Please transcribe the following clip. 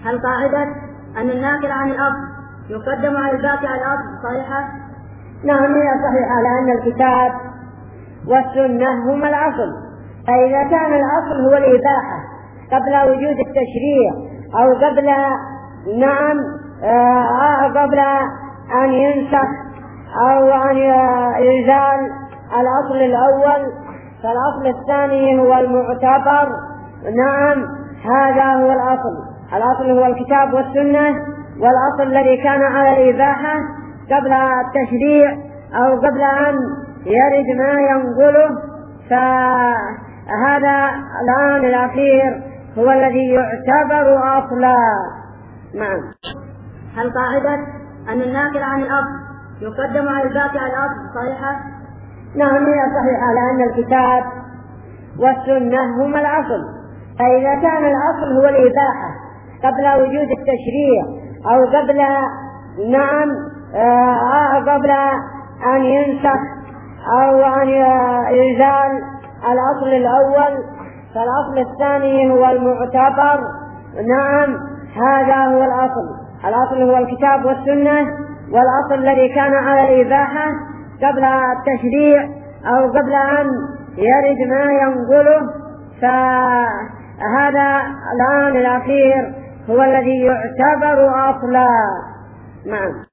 هل قاعدة أن الناقل عن الأصل يقدم على الباقي على الأصل صحيحة؟ نعم، هي صحيحة، لأن الكتاب والسنة هما الأصل. فإذا كان الأصل هو الإباحة قبل وجود التشريع أو قبل أن ينسخ أو أن يزال الأصل الأول، فالأصل الثاني هو المعتبر. نعم، هذا هو الأصل هو الكتاب والسنة، والأصل الذي كان على الإباحة قبل التشريع أو قبل أن يرد ما ينقله، فهذا الآن الأخير هو الذي يعتبر أصلا. نعم. هل قاعدة أن الناقل عن الأصل يقدم على الباقي على الأصل صحيحة؟ نعم، هي صحيحة، لأن الكتاب والسنة هما الأصل. فإذا كان الأصل هو الإباحة قبل وجود التشريع أو قبل أن ينسخ أو أن يزال الأصل الأول، فالأصل الثاني هو المعتبر. نعم، هذا هو الأصل هو الكتاب والسنة، والأصل الذي كان على الإباحة قبل التشريع أو قبل أن يرد ما ينقله، فهذا الآن الأخير هو الذي يعتبر أصلا. نعم.